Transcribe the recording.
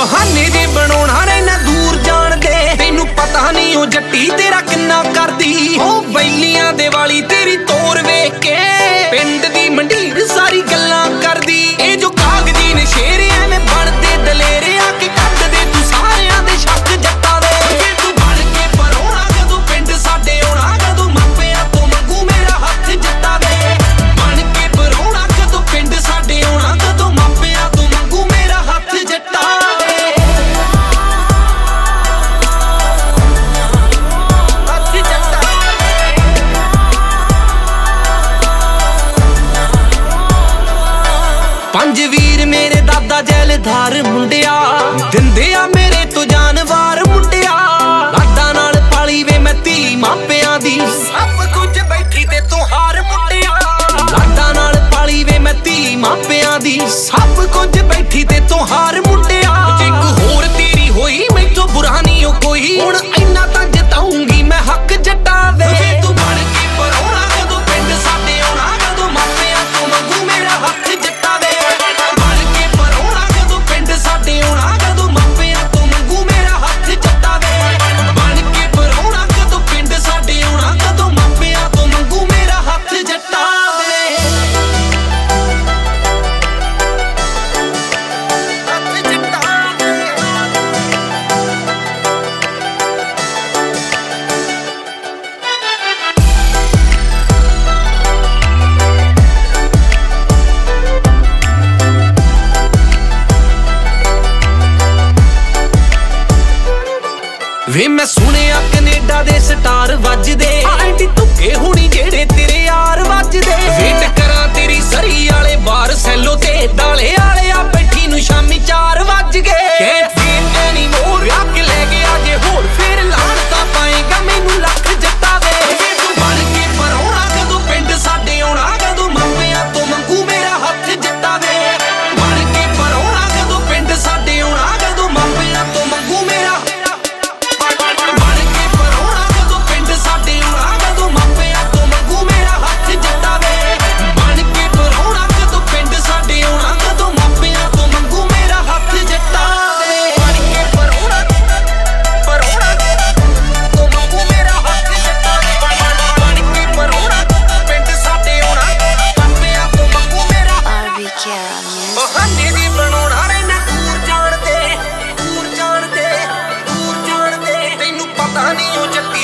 ਬਹਾਨੇ ਜੇ ਬਣਾਉਣਾ ਰਹਿਣਾ ਦੂਰ ਜਾਣ ਦੇ। ਤੈਨੂੰ ਪਤਾ ਨਹੀਂ ਉਹ ਜੱਟੀ ਤੇਰਾ ਕਿੰਨਾ ਕਰਦੀ। ਉਹ ਬੈਲੀਆਂ ਦੇ ਵਾਲੀ ਤੇਰੀ ਤੋਰ ਵੇਖ ਕੇ ਪਿੰਡ ਦੀ ਮੰਡੀਰ ਸਾਰੀ ਗੱਲਾਂ ਕਰਦੀ। ਇਹ ਜੋ ਕਾਗਜ਼ੀ ਨੇ ਸ਼ੇਰ ਐਵੇਂ ਬਣਦੇ ਦਲੇਰੇ ਆ ਕੇ ਕੱਢਦੇ ਤੂੰ ਸਾਰਿਆਂ ਦੇ ਸ਼ੱਕ ਜੱਟਾਂ ਦੇ। ਜੇ ਤੂੰ ਬਣ ਕੇ ਪਰੋਣਾ ਕਦੋਂ ਪਿੰਡ ਸਾਡੇ ਆਉਣਾ ਕਦੋਂ ਮਾਪਿਆਂ ਤੋਂ ਮੰਗੂ ਮੇਰਾ ਹੱਥ ਜੱਟਾਂ ਦੇ। ਬਣ ਕੇ ਪਰੋਣਾ ਕਦੋਂ ਪਿੰਡ ਸਾਡੇ ਆਉਣਾ ਕਦੋਂ ਮਾਪਿਆਂ ਤੋਂ ਮੰਗੂ ਮੇਰਾ ਹੱਥ ਜੱਟਾਂ ਦੇ। ਪੰਜ ਵੀਰ ਮੇਰੇ ਦਾਦਾ ਜੈਲਦਾਰ ਮੁੰਡਿਆ ਦਿੰਦੇ ਆ ਮੇਰੇ ਤੋਂ ਜਾਨਵਾਰ ਮੁੰਡਿਆ। ਲਾਡਾ ਨਾਲ ਪਾਲੀ ਵੇ ਮੈਂ ਧੀ ਮਾਪਿਆਂ ਦੀ ਸਭ ਕੁਝ ਬੈਠੀ ਤੇ ਤੂੰ ਹਾਰ ਮੁੰਡਿਆ। ਲਾਡਾ ਨਾਲ ਪਾਲੀ ਵੇ ਮੈਂ ਧੀ ਮਾਪਿਆਂ ਦੀ ਸਭ ਕੁਝ ਬੈਠੀ ਤੇ ਤੂੰ ਹਾਰ ਮੁੰਡਿਆ। ਜੇ ਕੋਈ ਹੋਰ ਤੇਰੀ ਹੋਈ ਮੈਥੋਂ ਬੁਰਾ ਨਹੀਂ ਉਹ ਕੋਈ। ਹੁਣ ਇੰਨਾ ਤਾਂ ਜਿਤਾਉਂਗੀ ਮੈਂ ਹੱਕ ਜੱਟਾਂ ਦੇ। ਵੇ ਤੂੰ ਬਣ ਕੇ ਪਰੋਣਾ ਕਦੋਂ ਪਿੰਡ ਸਾਡੇ ਆਉਣਾ ਕਦੋਂ ਮਾਪਿਆਂ ਤੋਂ ਮੰਗੂ ਮੇਰਾ ਹੱਥ ਜੱਟਾਂ ਦੇ। ਬਣ ਕੇ ਪਰੋਣਾ ਕਦੋਂ ਪਿੰਡ ਸਾਡੇ ਆਉਣਾ ਕਦੋਂ ਮਾਪਿਆਂ ਤੋਂ ਮੰਗੂ ਮੇਰਾ ਹੱਥ ਜੱਟਾਂ ਦੇ। ਬਣ ਕੇ ਪਰੋਣਾ ਕਦੋਂ ਪਿੰਡ ਸਾਡੇ ਆਉਣਾ ਕਦੋਂ ਮਾਪਿਆਂ ਤੋਂ ਮੰਗੂ ਮੇਰਾ ਹੱਥ ਜੱਟਾਂ ਦੇ। ਹੱਥ ਜੱਟਾਂ ਦੇ। ਵੇ ਮੈਂ ਸੁਣਿਆ ਕੈਨੇਡਾ ਦੇ ਸਟਾਰ ਵੱਜਦੇ ਐਂਟੀ ਧੁੱਕੇ ਹੋਣੀ ਜਿਹੜੇ ਤੇਰੇ ਯਾਰ ਵੱਜਦੇ। ਵੇਟ ਕਰਾਂ ਤੇਰੀ ਸਰੀ ਵਾਲੇ ਬਾਰ ਸੈਲੋ ਤੇ ਦਾਲੇ ਵਾਲੇ ਆ ਬੈਠੀ ਨੂੰ ਸ਼ਾਮੀ 4 ਵੱਜ ਗਏ। ਕੈਂਟ ਫੀਲ ਐਨੀ ਮੋਰ ਵਿਆਹ ਕੇ ਲੈ ਗਿਆ ਜੇ ਹੋਰ ਫੇਰ ਲਾਣ ਤਾਂ ਪਾਏਗਾ ਮੈਨੂੰ ਲੱਖ ਜੱਟਾਂ ਦੇ। ਵੇ ਤੂੰ ਬਣ ਕੇ ਪਰੋਣਾ ਕਦੋਂ ਪਿੰਡ ਸਾਡੇ ਆਉਣਾ ਕਦੋਂ ਮਾਪਿਆਂ ਤੋਂ ਮੰਗੂ ਮੇਰਾ ਹੱਥ ਜੱਟਾਂ ਦੇ। ਬਣ ਕੇ ਪਰੋਣਾ ਕਦੋਂ ਪਿੰਡ ਸਾਡੇ ਆਉਣਾ ਕਦੋਂ ਮਾਪਿਆਂ ਤੋਂ ਮੰਗੂ ਮੇਰਾ ਬਣ ਕੇ ਪਰੋਣਾ ਕਦੋਂ ਪਿੰਡ ਸਾਡੇ ਆਉਣਾ ਕਦੋਂ ਮਾਪਿਆਂ ਤੋਂ ਮੰਗੂ ਮੇਰਾ ਹੱਥ ਜੱਟਾਂ ਦੇ। ਬਣ ਕੇ ਪਰੋਣਾ ਕਦੋਂ ਪਿੰਡ ਸਾਡੇ ਆਉਣਾ ਕਦੋਂ ਮਾਪਿਆਂ ਤੋਂ ਮੰਗੂ ਮੇਰਾ ਹੱਥ ਜੱਟਾਂ ਦੇ। ਬਣ ਕੇ ਪਰੋਣਾ ਤੋਂ ਮੰਗੂ ਮੇਰਾ ਹੱਥ ਜੱਟਾਂ ਦੇ। ਬਣ ਕੇ ਪਰੋਣਾ ਪਿੰਡ ਸਾਡੇ ਆਉਣਾ ਮਾਪਿਆਂ ਤੋਂ ਮੰਗੂ ਮੇਰਾ ਬਹਾਨੇ ਦੀ ਬਣਾਉਣਾ ਰਹਿਣਾ ਦੂਰ ਜਾਣ ਦੇ। ਦੂਰ ਜਾਣ ਦੇ ਤੈਨੂੰ ਪਤਾ ਨਹੀਂ ਉਹ ਜੱਟ